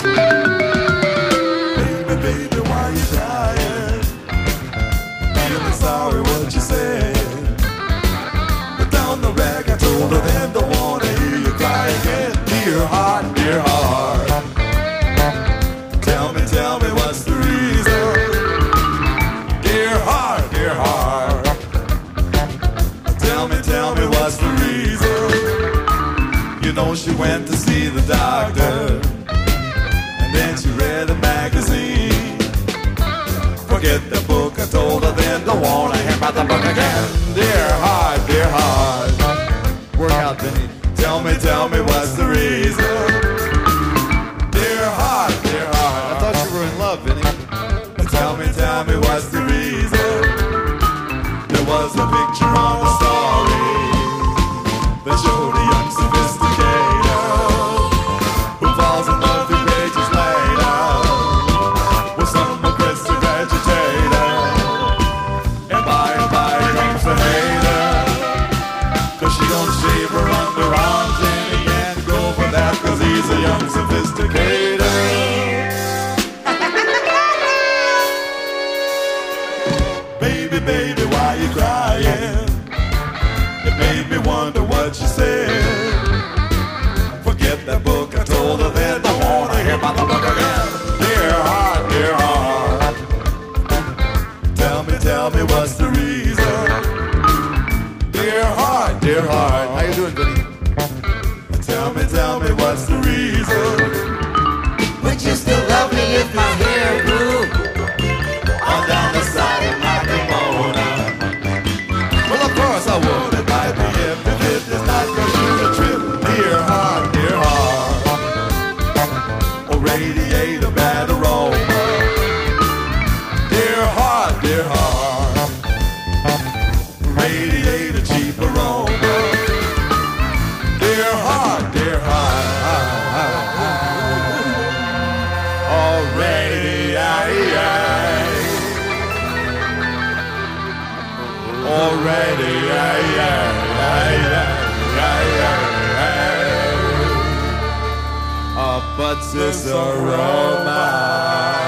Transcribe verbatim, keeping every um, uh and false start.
Baby, baby, why you crying? Feeling sorry what you said. But down the rag I told her then don't wanna hear you cry again. Dear heart, dear heart, tell me, tell me what's the reason. Dear heart, dear heart, tell me, tell me what's the reason. You know she went to see the doctor, and then she read a magazine. Forget the book, I told her then don't wanna hear about the book again. Dear heart, dear heart, work out, Vinny. Tell me, tell me what's the reason. Dear heart, dear heart, I thought you were in love, Vinny. tell me, tell me what's the reason. There was a picture on the story that showed a young sophisticator who falls in love three pages later with some aggressive agitator, and by and by he comes to hate her, 'cause she don't shave her underarms, and he can't go for that 'cause he's a young sophisticator. Baby, baby, why you crying? It made me wonder what you said. Forget that book, I told her then don't wanna hear about the book again. Dear heart, dear heart, tell me, tell me what's the reason. Dear heart, dear heart, How you doing, Vinny? tell me, tell me what's the reason. Would you still love me if my hair grew On down the side of my kimono. Well, of course I would. It might be if, if it is not gonna shoot a trip. Dear heart, dear heart, or radiate a bad aroma. Dear heart, dear heart, radiate a cheap aroma. Dear heart, dear heart, oh radiate. Already, yeah, yeah, yeah, yeah, yeah, yeah. Uh, but This aroma.